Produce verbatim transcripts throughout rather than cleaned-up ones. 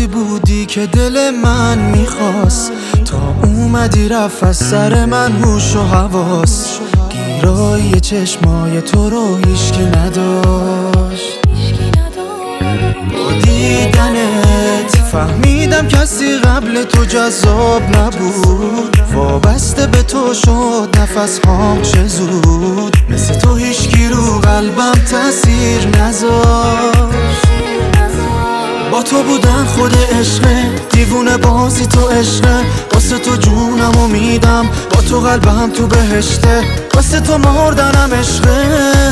وقتی بودی که دل من میخواست، تا اومدی رفت از سر من هوش و حواس. گیرای چشمای تو رو هیچکی نداشت. با دیدنت فهمیدم کسی قبل تو جذاب نبود. وابسته به تو شد نفس هام چه زود. مثل تو هیچکی رو قلبم تأثیر نذاشت. با تو بودن خود عشقه، دیوونه بازی تو عشقه. واسه تو جونم میدم، با تو قلبم تو بهشته. واسه تو مردنم عشقه،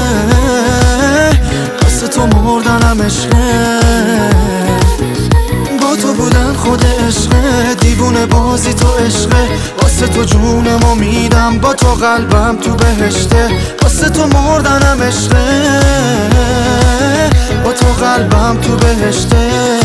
واسه تو مردنم عشقه. با تو بودن خود عشقه، دیوونه بازی تو عشقه. واسه تو جونم میدم، با تو قلبم تو بهشته. واسه تو مردنم عشقه، با تو قلبم تو بهشته.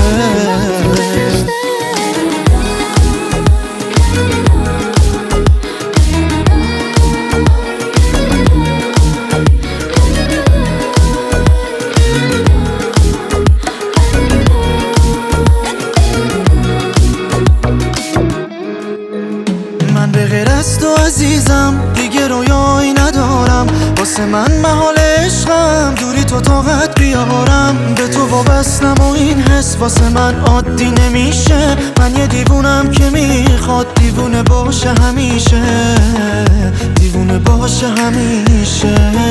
من به غیر از تو عزیزم دیگه رویایی ندارم. واسه من محال عشقم دوری تو طاقت بیارم. به تو وابستم و این حس واسه من عادی نمیشه. من یه دیوونم که میخواد دیوونه باشه همیشه، دیوونه باشه همیشه.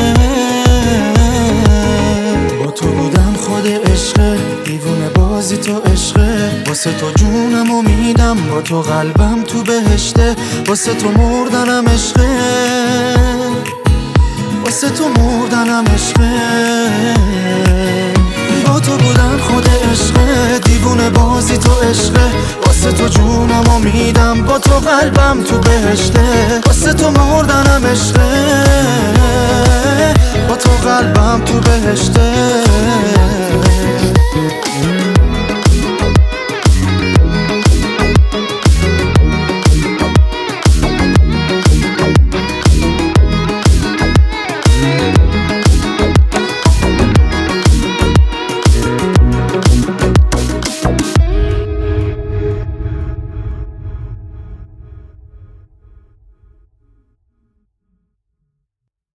با تو بودم خود عشقه، دیوونه بازی تو عشقه. واسه تو جونم میدم، با تو قلبم تو بهشته. واسه تو مردنم عشقه، واسه تو مردنم عشقه. با تو بودن خود عشقه، دیوونه بازی تو عشقه. واسه تو جونم میدم، با تو قلبم تو بهشته. واسه تو مردنم عشقه، با تو قلبم تو بهشته.